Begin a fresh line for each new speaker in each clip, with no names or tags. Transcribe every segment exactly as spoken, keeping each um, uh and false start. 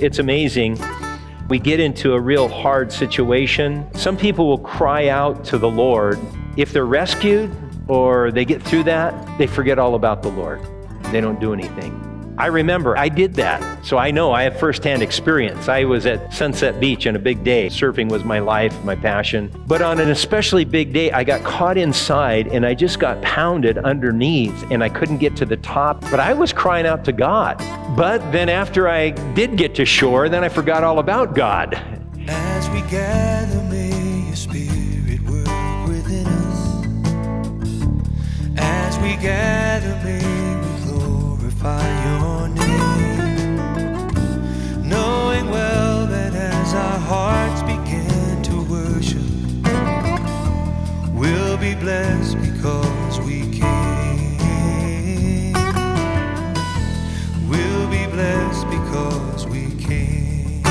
it's amazing. We get into a real hard situation. Some people will cry out to the Lord. If they're rescued or they get through that, they forget all about the Lord. They don't do anything. I remember I did that, so I know I have firsthand experience. I was at Sunset Beach on a big day. Surfing was my life, my passion. But on an especially big day, I got caught inside and I just got pounded underneath and I couldn't get to the top. But I was crying out to God. But then after I did get to shore, then I forgot all about God.
As we gather, may your spirit work within us. As we gather, may we glorify your name, knowing well that as our hearts begin to worship, we'll be blessed because we came. We'll be blessed because we came.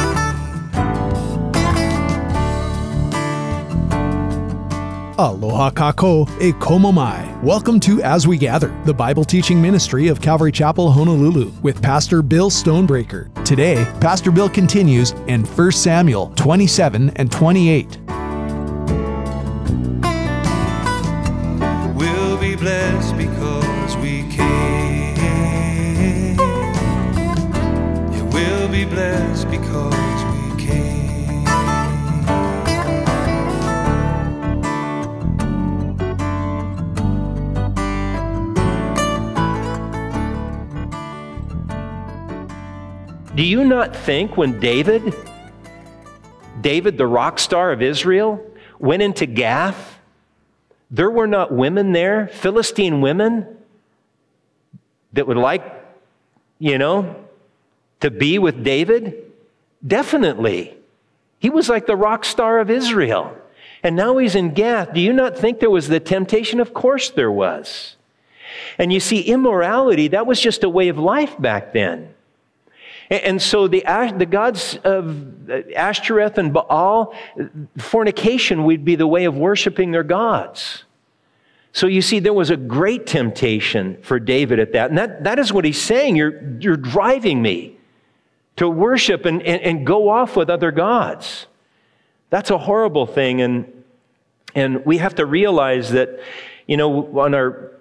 Aloha kako e komo mai. Welcome to As We Gather, the Bible teaching ministry of Calvary Chapel, Honolulu, with Pastor Bill Stonebreaker. Today, Pastor Bill continues in First Samuel twenty-seven and twenty-eight.
We'll be blessed because we came. Yeah, we'll be blessed because we came.
Do you not think when David, David, the rock star of Israel, went into Gath, there were not women there, Philistine women, that would like, you know, to be with David? Definitely. He was like the rock star of Israel. And now he's in Gath. Do you not think there was the temptation? Of course there was. And you see, immorality, that was just a way of life back then. And so the, the gods of Ashtoreth and Baal, fornication would be the way of worshiping their gods. So you see, there was a great temptation for David at that. And that, that is what he's saying. You're, you're driving me to worship and, and, and go off with other gods. That's a horrible thing. And, and we have to realize that, you know, on our,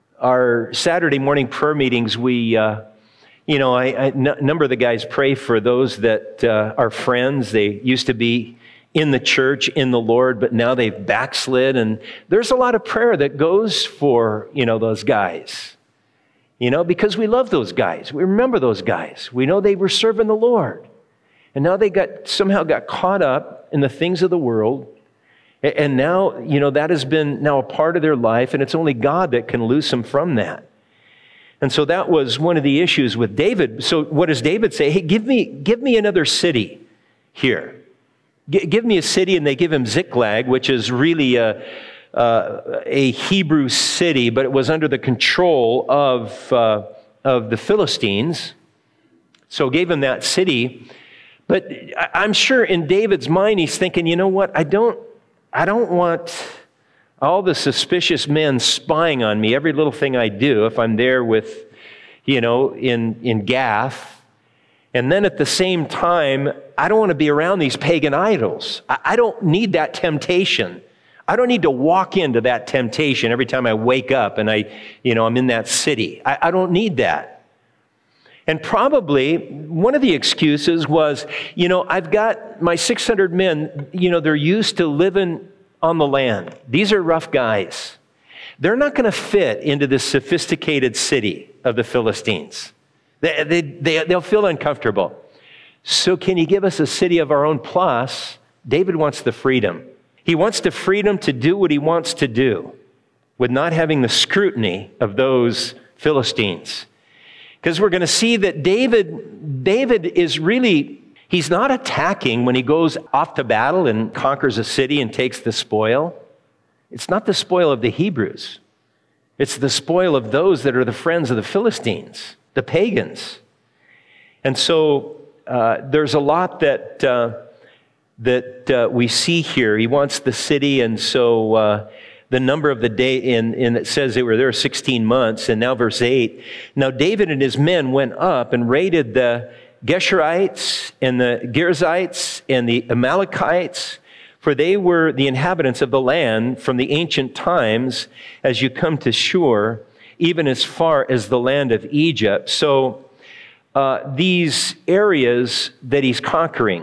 our Saturday morning prayer meetings, we... Uh, You know, I, I, n- a number of the guys pray for those that uh, are friends. They used to be in the church, in the Lord, but now they've backslid. And there's a lot of prayer that goes for, you know, those guys. You know, because we love those guys. We remember those guys. We know they were serving the Lord. And now they got somehow got caught up in the things of the world. And now, you know, that has been now a part of their life. And it's only God that can loose them from that. And so that was one of the issues with David. So what does David say? Hey, give me, give me another city here. G- give me a city, and they give him Ziklag, which is really a, uh, a Hebrew city, but it was under the control of, uh, of the Philistines. So gave him that city. But I- I'm sure in David's mind, he's thinking, you know what? I don't, I don't want all the suspicious men spying on me, every little thing I do, if I'm there with, you know, in, in Gath. And then at the same time, I don't want to be around these pagan idols. I, I don't need that temptation. I don't need to walk into that temptation every time I wake up and I, you know, I'm in that city. I, I don't need that. And probably one of the excuses was, you know, I've got my six hundred men, you know, they're used to living on the land. These are rough guys. They're not going to fit into this sophisticated city of the Philistines. They, they, they, they'll feel uncomfortable. So can you give us a city of our own? Plus, David wants the freedom. He wants the freedom to do what he wants to do with not having the scrutiny of those Philistines. Because we're going to see that David, David is really... He's not attacking when he goes off to battle and conquers a city and takes the spoil. It's not the spoil of the Hebrews. It's the spoil of those that are the friends of the Philistines, the pagans. And so uh, there's a lot that uh, that uh, we see here. He wants the city, and so uh, the number of the day, and, and it says they were there sixteen months, and now verse eight. Now David and his men went up and raided the Geshurites and the Girzites and the Amalekites, for they were the inhabitants of the land from the ancient times as you come to Shur, even as far as the land of Egypt. So uh, these areas that he's conquering,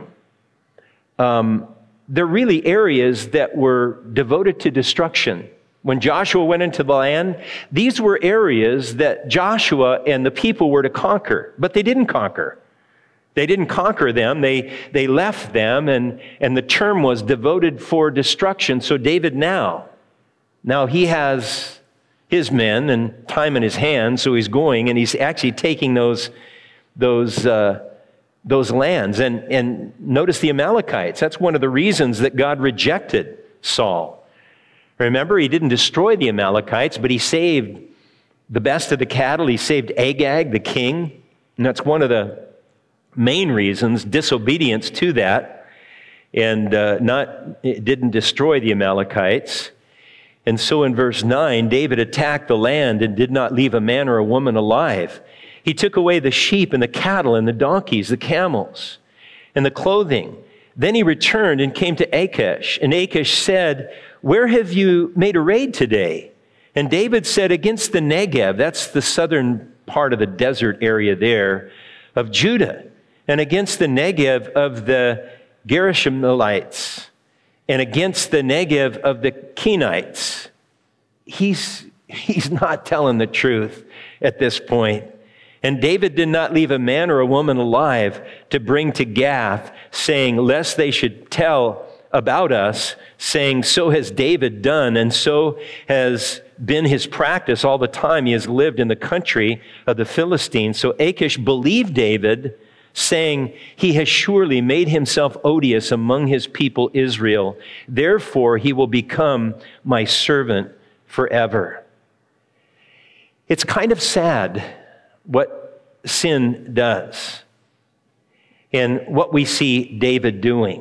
um, they're really areas that were devoted to destruction. When Joshua went into the land, these were areas that Joshua and the people were to conquer, but they didn't conquer. They didn't conquer them. They, they left them, and, and the term was devoted for destruction. So David now, now he has his men and time in his hands, so he's going, and he's actually taking those, those, uh, those lands. And, and notice the Amalekites. That's one of the reasons that God rejected Saul. Remember, he didn't destroy the Amalekites, but he saved the best of the cattle. He saved Agag, the king, and that's one of the main reasons, disobedience to that, and uh, not it didn't destroy the Amalekites. And so in verse nine, David attacked the land and did not leave a man or a woman alive. He took away the sheep and the cattle and the donkeys, the camels, and the clothing. Then he returned and came to Achish, and Achish said, "Where have you made a raid today?" And David said, "Against the Negev," that's the southern part of the desert area there, "of Judah, and against the Negev of the Gershonites, and against the Negev of the Kenites." He's, he's not telling the truth at this point. And David did not leave a man or a woman alive to bring to Gath, saying, lest they should tell about us, saying, so has David done, and so has been his practice all the time he has lived in the country of the Philistines. So Achish believed David, saying, he has surely made himself odious among his people Israel. Therefore, he will become my servant forever. It's kind of sad what sin does and what we see David doing.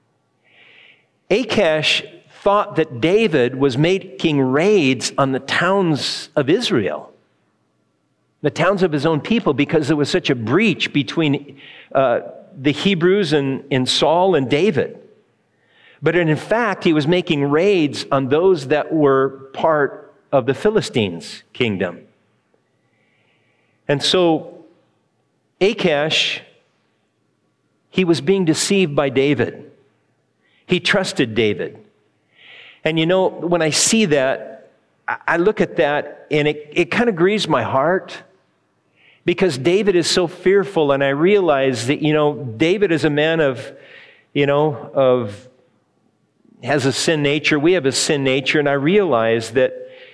Achish thought that David was making raids on the towns of Israel, the towns of his own people, because there was such a breach between uh, the Hebrews and, and Saul and David. But in fact, he was making raids on those that were part of the Philistines' kingdom. And so Achish, he was being deceived by David. He trusted David. And you know, when I see that, I look at that and it, it kind of grieves my heart, because David is so fearful, and I realize that, you know, David is a man of, you know, of, has a sin nature. We have a sin nature, and I realize that,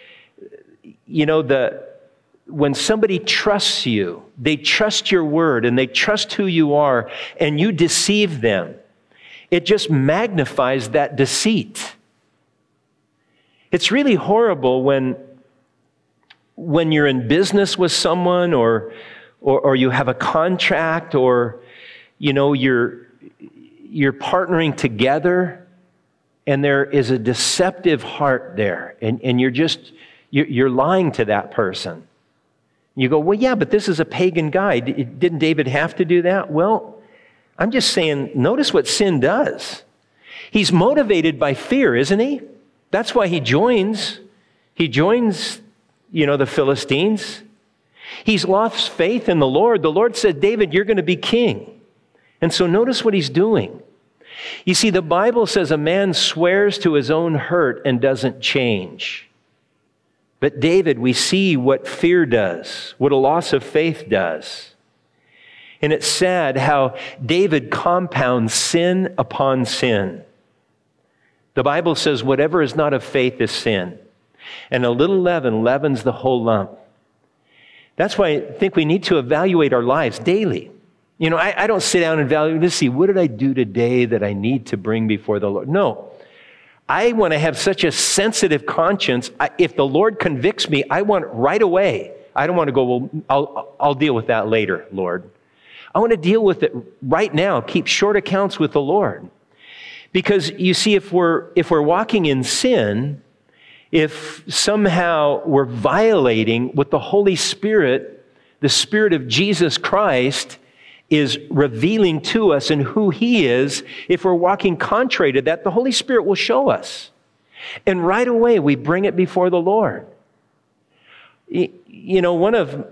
you know, the when somebody trusts you, they trust your word and they trust who you are, and you deceive them, it just magnifies that deceit. It's really horrible when, when you're in business with someone, or, or, or you have a contract, or, you know, you're, you're partnering together, and there is a deceptive heart there, and, and you're just, you're, you're lying to that person. You go, well, yeah, but this is a pagan guy. Didn't David have to do that? Well, I'm just saying, notice what sin does. He's motivated by fear, isn't he? That's why he joins. He joins, you know, the Philistines. He's lost faith in the Lord. The Lord said, David, you're going to be king. And so notice what he's doing. You see, the Bible says a man swears to his own hurt and doesn't change. But David, we see what fear does, what a loss of faith does. And it's sad how David compounds sin upon sin. The Bible says whatever is not of faith is sin. And a little leaven leavens the whole lump. That's why I think we need to evaluate our lives daily. You know, I, I don't sit down and evaluate to see, what did I do today that I need to bring before the Lord? No. I want to have such a sensitive conscience. I, if the Lord convicts me, I want it right away. I don't want to go, well, I'll, I'll deal with that later, Lord. I want to deal with it right now. Keep short accounts with the Lord. Because you see, if we're, if we're walking in sin, if somehow we're violating what the Holy Spirit, the Spirit of Jesus Christ, is revealing to us and who he is, if we're walking contrary to that, the Holy Spirit will show us. And right away, we bring it before the Lord. You know, one of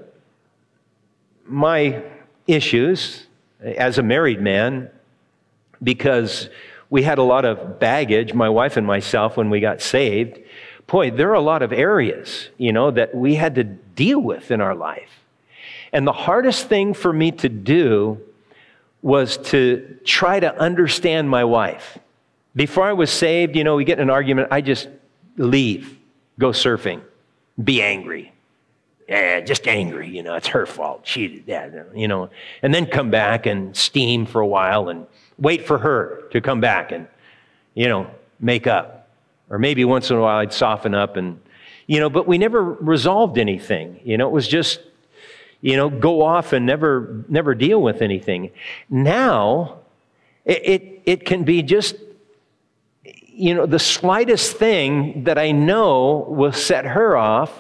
my issues as a married man, because we had a lot of baggage, my wife and myself, when we got saved, boy, there are a lot of areas, you know, that we had to deal with in our life. And the hardest thing for me to do was to try to understand my wife. Before I was saved, you know, we get in an argument, I just leave, go surfing, be angry. Yeah, just angry, you know, it's her fault. She did that, you know, and then come back and steam for a while and wait for her to come back and, you know, make up. Or maybe once in a while I'd soften up and, you know, but we never resolved anything. You know, it was just, you know, go off and never, never deal with anything. Now, it, it, it can be just, you know, the slightest thing that I know will set her off,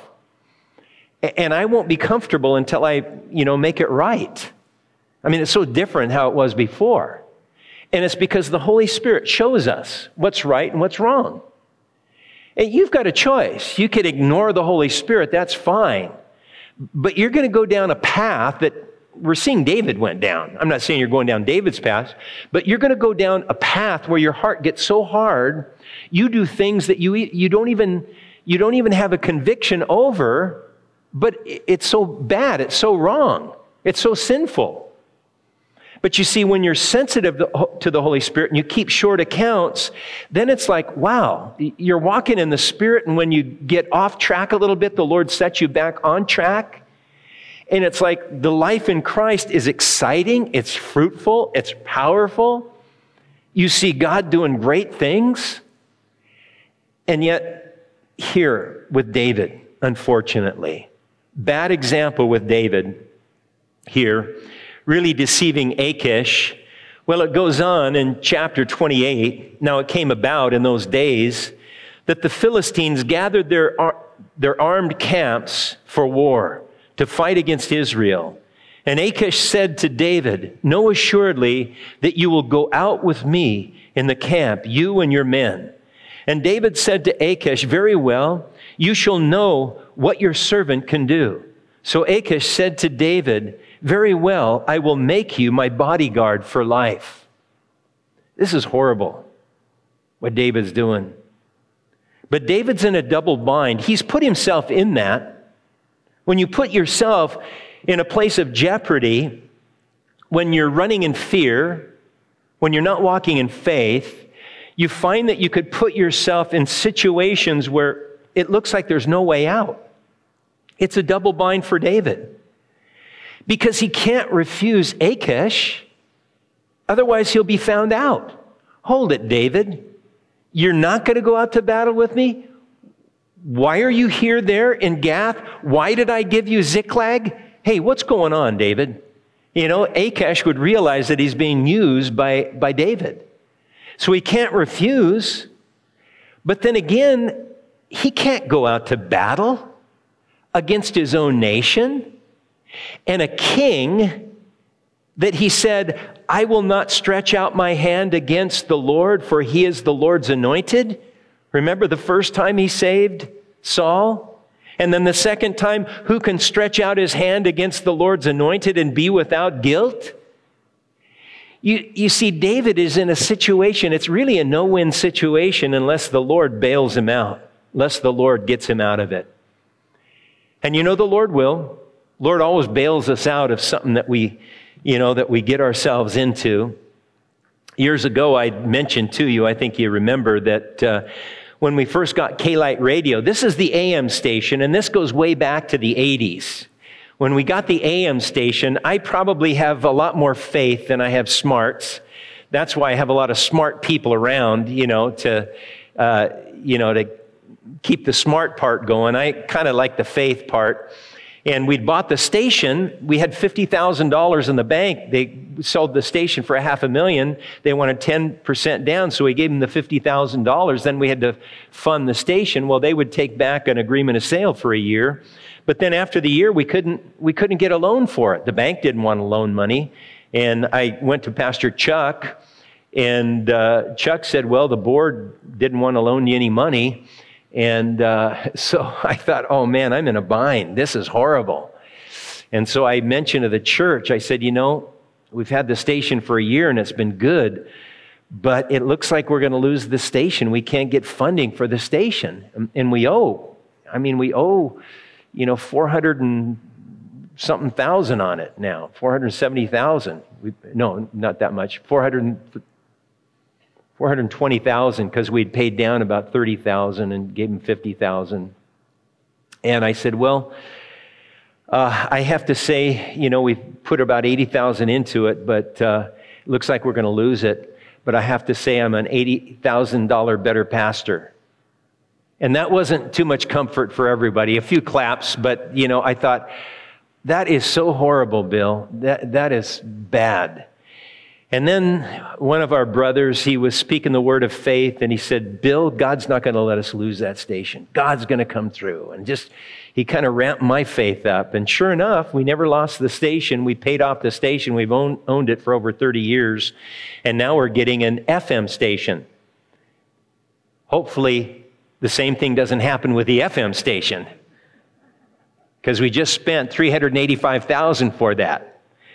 and I won't be comfortable until I, you know, make it right. I mean, it's so different how it was before. And it's because the Holy Spirit shows us what's right and what's wrong. And you've got a choice. You could ignore the Holy Spirit, that's fine. But you're going to go down a path that we're seeing David went down. I'm not saying you're going down David's path, but you're going to go down a path where your heart gets so hard, you do things that you you don't even you don't even have a conviction over. But it's so bad, it's so wrong, it's so sinful. But you see, when you're sensitive to the Holy Spirit and you keep short accounts, then it's like, wow, you're walking in the Spirit, and when you get off track a little bit, the Lord sets you back on track. And it's like the life in Christ is exciting, it's fruitful, it's powerful. You see God doing great things. And yet, here with David, unfortunately, bad example with David here, really deceiving Achish. Well, it goes on in chapter twenty-eight. Now, it came about in those days that the Philistines gathered their, their armed camps for war to fight against Israel. And Achish said to David, "Know assuredly that you will go out with me in the camp, you and your men." And David said to Achish, "Very well, you shall know what your servant can do." So Achish said to David, "Very well, I will make you my bodyguard for life." This is horrible, what David's doing. But David's in a double bind. He's put himself in that. When you put yourself in a place of jeopardy, when you're running in fear, when you're not walking in faith, you find that you could put yourself in situations where it looks like there's no way out. It's a double bind for David because he can't refuse Achish, otherwise he'll be found out. Hold it, David. You're not going to go out to battle with me? Why are you here there in Gath? Why did I give you Ziklag? Hey, what's going on, David? You know, Achish would realize that he's being used by, by David. So he can't refuse. But then again, he can't go out to battle against his own nation. And a king that he said, "I will not stretch out my hand against the Lord, for he is the Lord's anointed." Remember the first time he saved Saul? And then the second time, who can stretch out his hand against the Lord's anointed and be without guilt? You, you see, David is in a situation, it's really a no-win situation unless the Lord bails him out, unless the Lord gets him out of it. And you know the Lord will. Lord always bails us out of something that we, you know, that we get ourselves into. Years ago, I mentioned to you, I think you remember, that uh, when we first got K-Lite Radio, this is the A M station, and this goes way back to the eighties. When we got the A M station, I probably have a lot more faith than I have smarts. That's why I have a lot of smart people around, you know, to, uh, you know, to keep the smart part going. I kind of like the faith part. And we'd bought the station. We had fifty thousand dollars in the bank. They sold the station for a half a million. They wanted ten percent down, so we gave them the fifty thousand dollars. Then we had to fund the station. Well, they would take back an agreement of sale for a year. But then after the year, we couldn't we couldn't get a loan for it. The bank didn't want to loan money. And I went to Pastor Chuck, and uh, Chuck said, well, the board didn't want to loan you any money. And uh, so I thought, oh man, I'm in a bind. This is horrible. And so I mentioned to the church, I said, you know, we've had the station for a year and it's been good, but it looks like we're going to lose the station. We can't get funding for the station. And we owe, I mean, we owe, you know, four hundred and something thousand on it now, four hundred seventy thousand. We, no, not that much, four hundred, four hundred twenty thousand, because we'd paid down about thirty thousand and gave them fifty thousand. And I said, well, uh, I have to say, you know, we've put about eighty thousand into it, but uh, it looks like we're going to lose it. But I have to say I'm an eighty thousand dollars better pastor. And that wasn't too much comfort for everybody. A few claps, but, you know, I thought, that is so horrible, Bill. That that is bad. And then one of our brothers, he was speaking the word of faith, and he said, Bill, God's not going to let us lose that station. God's going to come through. And just, he kind of ramped my faith up. And sure enough, we never lost the station. We paid off the station. We've owned, owned it for over thirty years. And now we're getting an F M station. Hopefully, the same thing doesn't happen with the F M station, because we just spent three hundred eighty-five thousand dollars for that.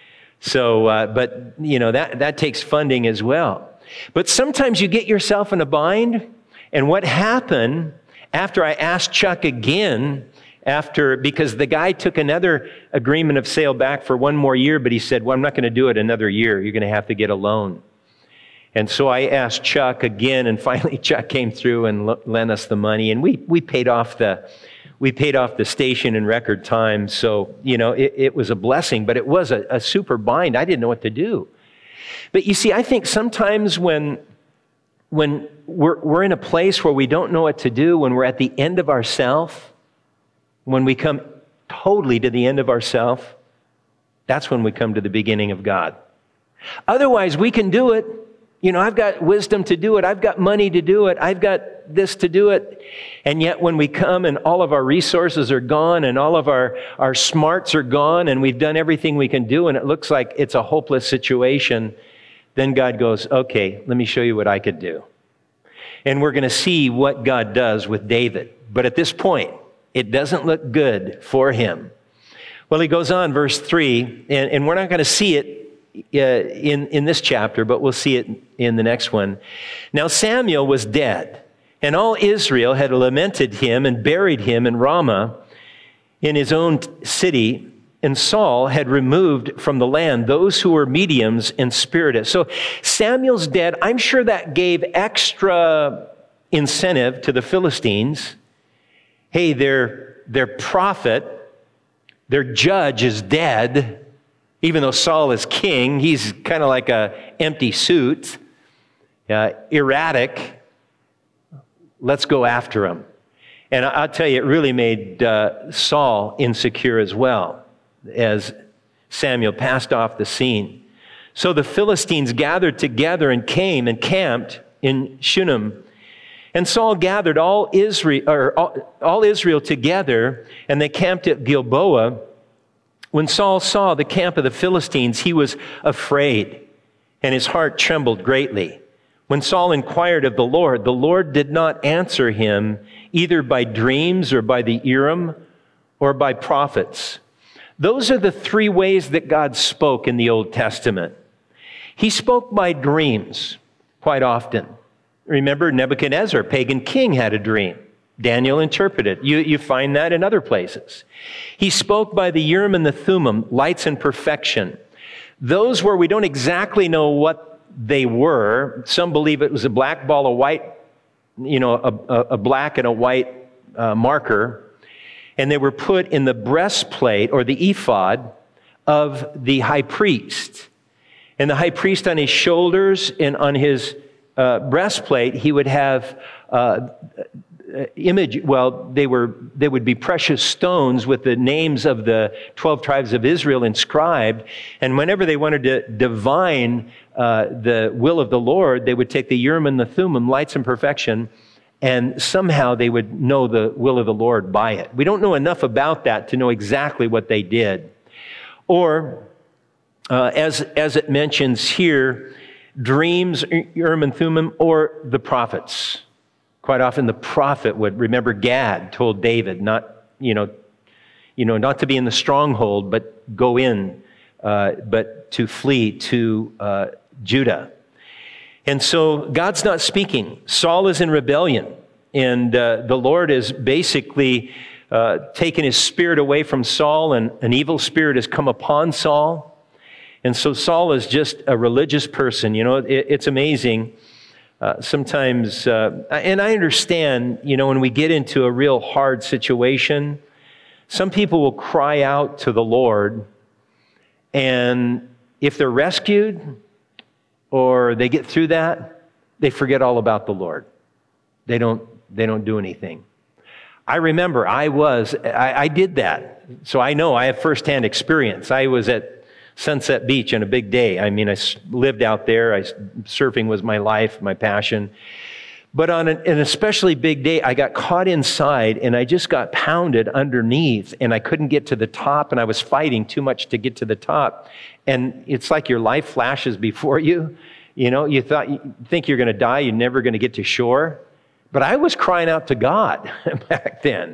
So, uh, but, you know, that, that takes funding as well. But sometimes you get yourself in a bind, and what happened after I asked Chuck again, after, because the guy took another agreement of sale back for one more year, but he said, well, I'm not going to do it another year. You're going to have to get a loan. And so I asked Chuck again, and finally Chuck came through and lent us the money, and we, we paid off the We paid off the station in record time. So, you know, it, it was a blessing, but it was a, a super bind. I didn't know what to do. But you see, I think sometimes when, when we're, we're in a place where we don't know what to do, when we're at the end of ourself, when we come totally to the end of ourself, that's when we come to the beginning of God. Otherwise, we can do it. You know, I've got wisdom to do it. I've got money to do it. I've got this to do it. And yet when we come and all of our resources are gone and all of our, our smarts are gone and we've done everything we can do and it looks like it's a hopeless situation, then God goes, okay, let me show you what I could do. And we're going to see what God does with David. But at this point, it doesn't look good for him. Well, he goes on, verse three, and, and we're not going to see it Uh, in, in this chapter, but we'll see it in the next one. Now Samuel was dead, and all Israel had lamented him and buried him in Ramah in his own city, and Saul had removed from the land those who were mediums and spiritists. So Samuel's dead. I'm sure that gave extra incentive to the Philistines. Hey, their, their prophet, their judge is dead. Even though Saul is king, he's kind of like an empty suit, uh, erratic. Let's go after him. And I'll tell you, it really made uh, Saul insecure as well as Samuel passed off the scene. So the Philistines gathered together and came and camped in Shunem. And Saul gathered all Israel, or all, all Israel together, and they camped at Gilboa. When Saul saw the camp of the Philistines, he was afraid, and his heart trembled greatly. When Saul inquired of the Lord, the Lord did not answer him either by dreams or by the Urim or by prophets. Those are the three ways that God spoke in the Old Testament. He spoke by dreams quite often. Remember, Nebuchadnezzar, pagan king, had a dream. Daniel interpreted. You, you find that in other places. He spoke by the Urim and the Thummim, lights and perfection. Those where we don't exactly know what they were. Some believe it was a black ball, a white, you know, a, a black and a white uh, marker. And they were put in the breastplate or the ephod of the high priest. And the high priest on his shoulders and on his uh, breastplate, he would have uh, image, well, they were they would be precious stones with the names of the twelve tribes of Israel inscribed. And whenever they wanted to divine uh, the will of the Lord, they would take the Urim and the Thummim, lights and perfection, and somehow they would know the will of the Lord by it. We don't know enough about that to know exactly what they did. Or uh, as, as it mentions here, dreams, Urim and Thummim, or the prophets. Quite often the prophet would, remember Gad told David not, you know, you know, not to be in the stronghold, but go in, uh, but to flee to uh, Judah. And so God's not speaking. Saul is in rebellion, and uh, the Lord is basically uh, taken his spirit away from Saul, and an evil spirit has come upon Saul. And so Saul is just a religious person. You know, it, it's amazing. Uh, sometimes, uh, and I understand, you know, when we get into a real hard situation, some people will cry out to the Lord, and if they're rescued or they get through that, they forget all about the Lord. They don't, they don't do anything. I remember I was, I, I did that. So I know I have firsthand experience. I was at Sunset Beach on a big day. I mean, I lived out there. I, surfing was my life, my passion. But on an, an especially big day, I got caught inside and I just got pounded underneath and I couldn't get to the top, and I was fighting too much to get to the top. And it's like your life flashes before you. You know, you thought, you think you're going to die, you're never going to get to shore. But I was crying out to God back then.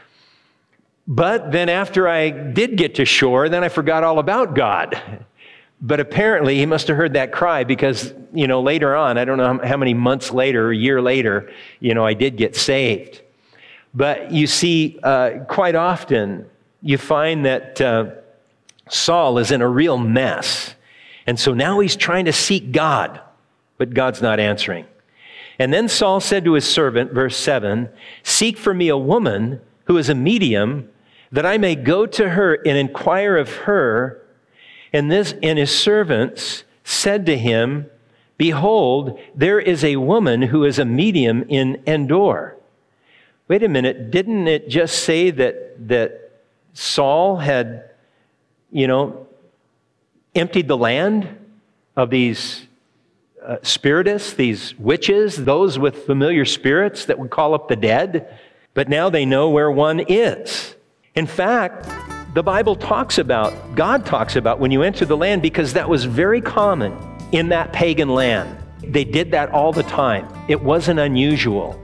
But then after I did get to shore, then I forgot all about God. But apparently he must have heard that cry, because, you know, later on, I don't know how many months later, a year later, you know, I did get saved. But you see, uh, quite often you find that uh, Saul is in a real mess. And so now he's trying to seek God, but God's not answering. And then Saul said to his servant, verse seven, "Seek for me a woman who is a medium, that I may go to her and inquire of her." And this, and his servants said to him, "Behold, there is a woman who is a medium in Endor." Wait a minute, didn't it just say that that Saul had, you know, emptied the land of these uh, spiritists, these witches, those with familiar spirits that would call up the dead? But now they know where one is. In fact, the Bible talks about, God talks about when you enter the land, because that was very common in that pagan land. They did that all the time. It wasn't unusual.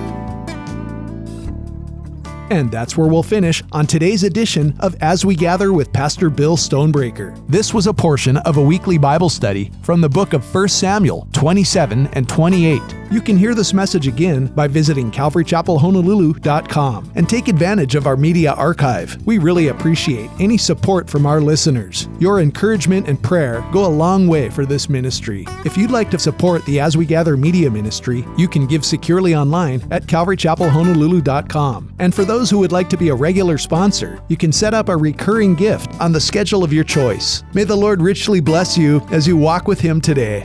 And that's where we'll finish on today's edition of As We Gather with Pastor Bill Stonebreaker. This was a portion of a weekly Bible study from the book of First Samuel twenty-seven and twenty-eight. You can hear this message again by visiting calvary chapel honolulu dot com and take advantage of our media archive. We really appreciate any support from our listeners. Your encouragement and prayer go a long way for this ministry. If you'd like to support the As We Gather media ministry, you can give securely online at calvary chapel honolulu dot com. And for those who would like to be a regular sponsor, you can set up a recurring gift on the schedule of your choice. May the Lord richly bless you as you walk with Him today.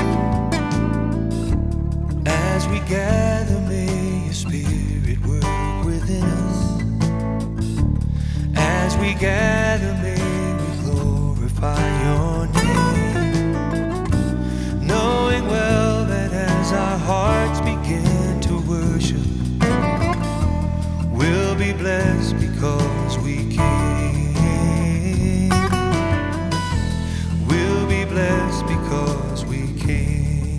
As we gather, may your spirit work within us. As we gather, may we glorify your name, knowing well that as our hearts begin to worship, we'll be blessed because we came. We'll be blessed because we came.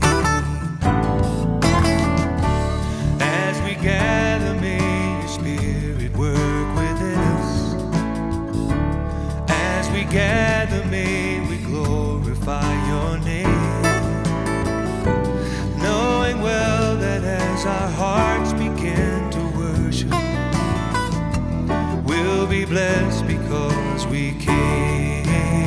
As we gather, may your spirit work within us. As we gather, may we glorify your name, knowing well that as our hearts begin to worship, we'll be blessed because we came.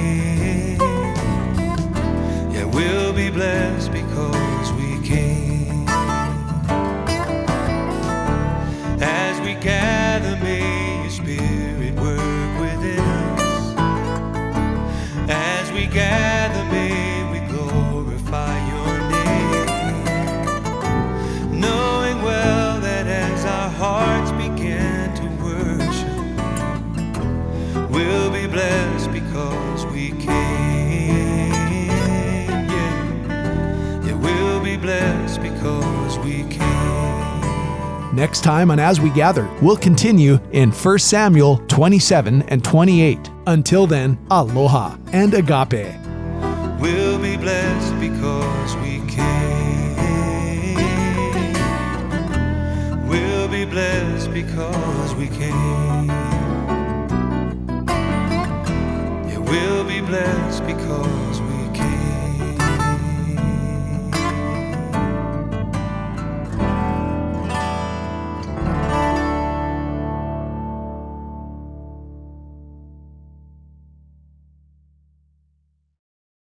Yeah, we'll be blessed because we came. As we gather, may your spirit work within us. As we gather, may we glorify your name, knowing well that as our hearts begin to worship, we'll be blessed because we came. Yeah, yeah, we'll be blessed because we came.
Next time on As We Gather, we'll continue in First Samuel twenty-seven and twenty-eight. Until then, aloha and agape.
we'll be blessed because we came. We'll be blessed because we came. Yeah, we'll be blessed because we